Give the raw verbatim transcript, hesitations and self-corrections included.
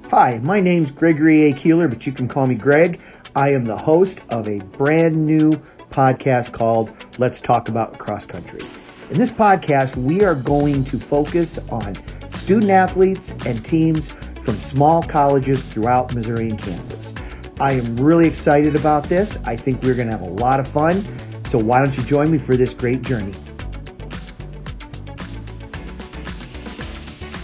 Hi, my name's Gregory A. Keeler, but you can call me Greg. I am the host of a brand new podcast called Let's Talk About Cross Country. In this podcast, we are going to focus on student athletes and teams from small colleges throughout Missouri and Kansas. I am really excited about this. I think we're going to have a lot of fun. So why don't you join me for this great journey?